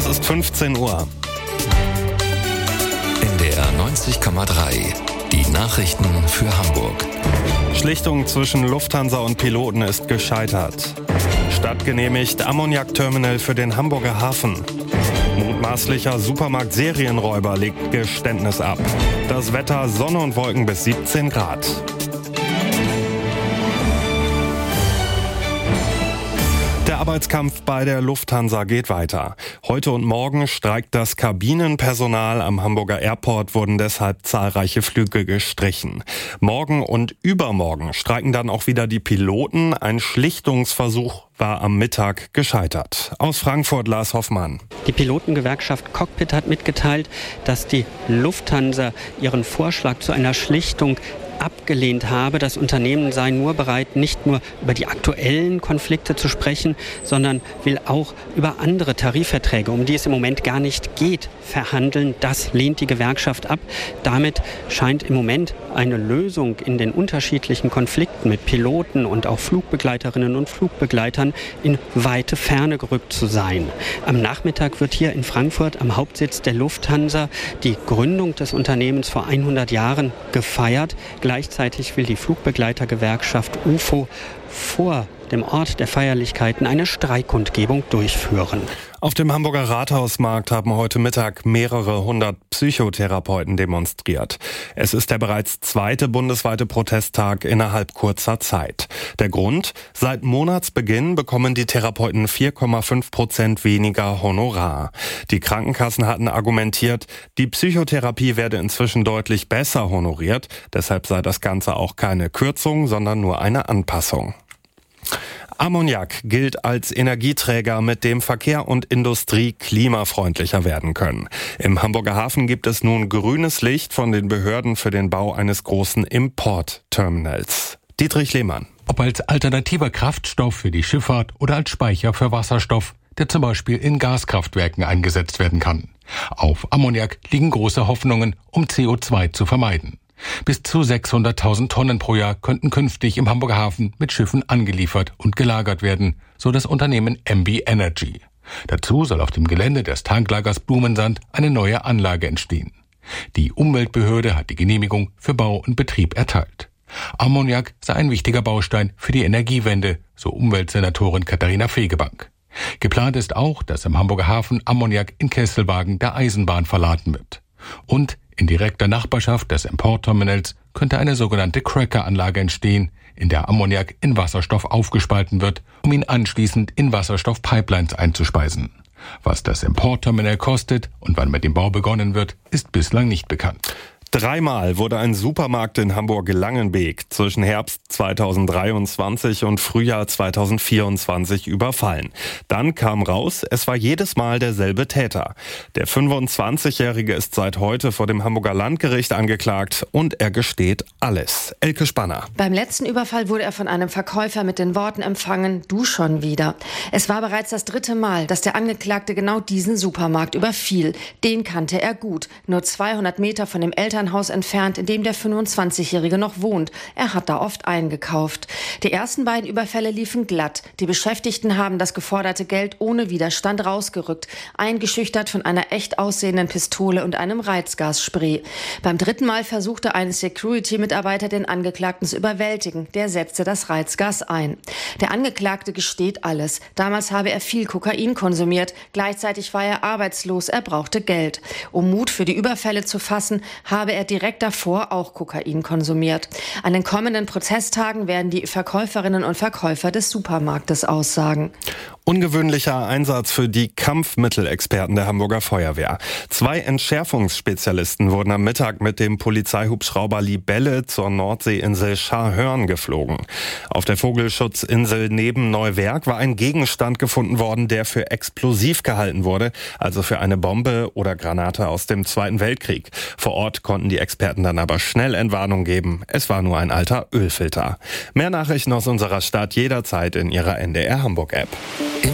Es ist 15 Uhr. NDR 90,3. Die Nachrichten für Hamburg. Schlichtung zwischen Lufthansa und Piloten ist gescheitert. Stadt genehmigt Ammoniakterminal für den Hamburger Hafen. Mutmaßlicher Supermarkt-Serienräuber legt Geständnis ab. Das Wetter: Sonne und Wolken bis 17 Grad. Der Arbeitskampf bei der Lufthansa geht weiter. Heute und morgen streikt das Kabinenpersonal. Am Hamburger Airport wurden deshalb zahlreiche Flüge gestrichen. Morgen und übermorgen streiken dann auch wieder die Piloten. Ein Schlichtungsversuch war am Mittag gescheitert. Aus Frankfurt Lars Hoffmann. Die Pilotengewerkschaft Cockpit hat mitgeteilt, dass die Lufthansa ihren Vorschlag zu einer Schlichtung abgelehnt habe. Das Unternehmen sei nur bereit, nicht nur über die aktuellen Konflikte zu sprechen, sondern will auch über andere Tarifverträge, um die es im Moment gar nicht geht, verhandeln. Das lehnt die Gewerkschaft ab. Damit scheint im Moment eine Lösung in den unterschiedlichen Konflikten mit Piloten und auch Flugbegleiterinnen und Flugbegleitern in weite Ferne gerückt zu sein. Am Nachmittag wird hier in Frankfurt am Hauptsitz der Lufthansa die Gründung des Unternehmens vor 100 Jahren gefeiert. Gleichzeitig will die Flugbegleitergewerkschaft UFO vor dem Ort der Feierlichkeiten eine Streikkundgebung durchführen. Auf dem Hamburger Rathausmarkt haben heute Mittag mehrere hundert Psychotherapeuten demonstriert. Es ist der bereits zweite bundesweite Protesttag innerhalb kurzer Zeit. Der Grund: Seit Monatsbeginn bekommen die Therapeuten 4,5% weniger Honorar. Die Krankenkassen hatten argumentiert, die Psychotherapie werde inzwischen deutlich besser honoriert. Deshalb sei das Ganze auch keine Kürzung, sondern nur eine Anpassung. Ammoniak gilt als Energieträger, mit dem Verkehr und Industrie klimafreundlicher werden können. Im Hamburger Hafen gibt es nun grünes Licht von den Behörden für den Bau eines großen Importterminals. Dietrich Lehmann. Ob als alternativer Kraftstoff für die Schifffahrt oder als Speicher für Wasserstoff, der zum Beispiel in Gaskraftwerken eingesetzt werden kann. Auf Ammoniak liegen große Hoffnungen, um CO2 zu vermeiden. Bis zu 600.000 Tonnen pro Jahr könnten künftig im Hamburger Hafen mit Schiffen angeliefert und gelagert werden, so das Unternehmen MB Energy. Dazu soll auf dem Gelände des Tanklagers Blumensand eine neue Anlage entstehen. Die Umweltbehörde hat die Genehmigung für Bau und Betrieb erteilt. Ammoniak sei ein wichtiger Baustein für die Energiewende, so Umweltsenatorin Katharina Fegebank. Geplant ist auch, dass im Hamburger Hafen Ammoniak in Kesselwagen der Eisenbahn verladen wird. Und in direkter Nachbarschaft des Importterminals könnte eine sogenannte Cracker-Anlage entstehen, in der Ammoniak in Wasserstoff aufgespalten wird, um ihn anschließend in Wasserstoff-Pipelines einzuspeisen. Was das Importterminal kostet und wann mit dem Bau begonnen wird, ist bislang nicht bekannt. Dreimal wurde ein Supermarkt in Hamburg-Langenbeek zwischen Herbst 2023 und Frühjahr 2024 überfallen. Dann kam raus, es war jedes Mal derselbe Täter. Der 25-Jährige ist seit heute vor dem Hamburger Landgericht angeklagt und er gesteht alles. Elke Spanner. Beim letzten Überfall wurde er von einem Verkäufer mit den Worten empfangen: Du schon wieder. Es war bereits das dritte Mal, dass der Angeklagte genau diesen Supermarkt überfiel. Den kannte er gut. Nur 200 Meter von dem Elternhaus entfernt, in dem der 25-Jährige noch wohnt. Er hat da oft eingekauft. Die ersten beiden Überfälle liefen glatt. Die Beschäftigten haben das geforderte Geld ohne Widerstand rausgerückt, eingeschüchtert von einer echt aussehenden Pistole und einem Reizgasspray. Beim dritten Mal versuchte ein Security-Mitarbeiter, den Angeklagten zu überwältigen. Der setzte das Reizgas ein. Der Angeklagte gesteht alles. Damals habe er viel Kokain konsumiert. Gleichzeitig war er arbeitslos. Er brauchte Geld. Um Mut für die Überfälle zu fassen, habe er direkt davor auch Kokain konsumiert. An den kommenden Prozesstagen werden die Verkäuferinnen und Verkäufer des Supermarktes aussagen. Ungewöhnlicher Einsatz für die Kampfmittelexperten der Hamburger Feuerwehr. 2 Entschärfungsspezialisten wurden am Mittag mit dem Polizeihubschrauber Libelle zur Nordseeinsel Scharhörn geflogen. Auf der Vogelschutzinsel neben Neuwerk war ein Gegenstand gefunden worden, der für explosiv gehalten wurde, also für eine Bombe oder Granate aus dem Zweiten Weltkrieg. Vor Ort konnten die Experten dann aber schnell Entwarnung geben. Es war nur ein alter Ölfilter. Mehr Nachrichten aus unserer Stadt jederzeit in Ihrer NDR Hamburg App.